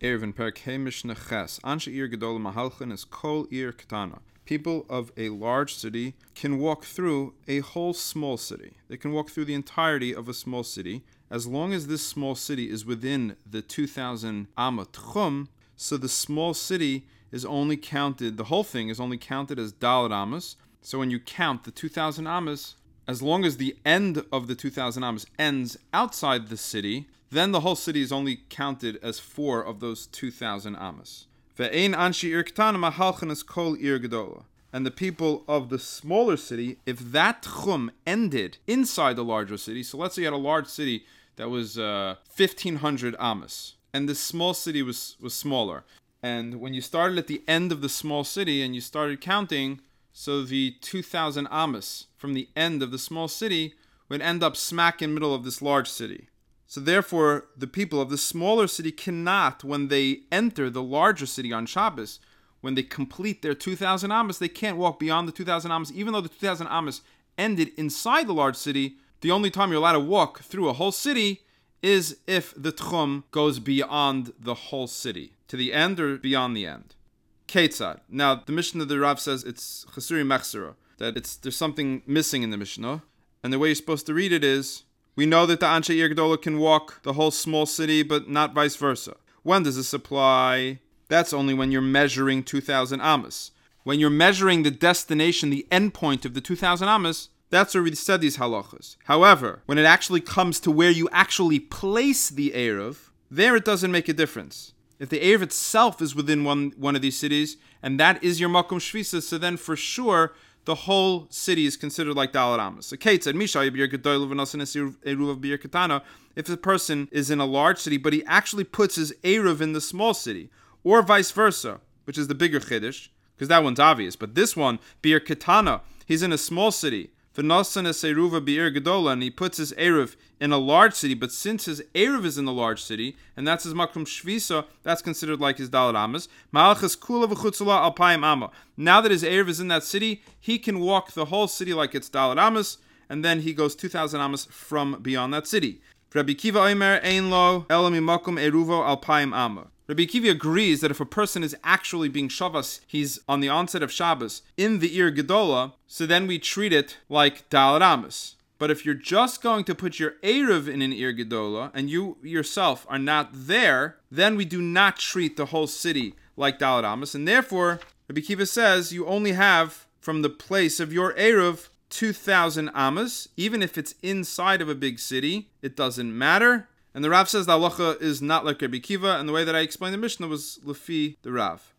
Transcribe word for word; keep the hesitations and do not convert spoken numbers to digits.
Erevin Perek Hey Mishnah Ches. Anshe Ir Gedol Mahalchin is Kol Ir Ketana. People of a large city can walk through a whole small city. They can walk through the entirety of a small city as long as this small city is within the two thousand Amma Tchum. So the small city is only counted, the whole thing is only counted as Dalet Amas. So when you count the two thousand Amas, as long as the end of the two thousand Amas ends outside the city, then the whole city is only counted as four of those two thousand Amas. And the people of the smaller city, if that tchum ended inside the larger city, so let's say you had a large city that was uh, fifteen hundred Amas, and the small city was, was smaller. And when you started at the end of the small city and you started counting, so the two thousand Amas from the end of the small city would end up smack in the middle of this large city. So therefore, the people of the smaller city cannot, when they enter the larger city on Shabbos, when they complete their two thousand Amas, they can't walk beyond the two thousand Amas. Even though the two thousand Amas ended inside the large city, the only time you're allowed to walk through a whole city is if the Tchum goes beyond the whole city, to the end or beyond the end. Ketzad. Now, the Mishnah, the Rav says it's Chasuri Mechsera, that it's there's something missing in the Mishnah, and the way you're supposed to read it is, we know that the Anshe Ir Gedola can walk the whole small city, but not vice versa. When does this apply? That's only when you're measuring two thousand Amas. When you're measuring the destination, the endpoint of the two thousand Amas, that's where we said these halachas. However, when it actually comes to where you actually place the Erev, there it doesn't make a difference. If the Erev itself is within one, one of these cities, and that is your Makom Shvisa, so then for sure, the whole city is considered like Dalet Amas. So Kate said, if a person is in a large city, but he actually puts his Erev in the small city, or vice versa, which is the bigger Chiddush, because that one's obvious. But this one, Bir Ketana, he's in a small city, and he puts his Erev in a large city, but since his Erev is in the large city, and that's his Makom Shvisa, that's considered like his Dalet Amas. Now that his Erev is in that city, he can walk the whole city like it's Dalet Amas, and then he goes two thousand Amas from beyond that city. Rabbi Kiva Omer Ein Lo Elami Makom Eruvo Alpayim Amma. Rabbi Kiva agrees that if a person is actually being Shabbos, he's on the onset of Shabbos in the Ir Gedola, so then we treat it like Dalet Amas. But if you're just going to put your Erev in an Ir Gedola, and you yourself are not there, then we do not treat the whole city like Dalet Amas, and therefore, Rabbi Kiva says you only have, from the place of your Erev, two thousand Amas. Even if it's inside of a big city, it doesn't matter. And the Rav says the halacha is not like Rabbi Kiva, and the way that I explained the Mishnah was lefi the Rav.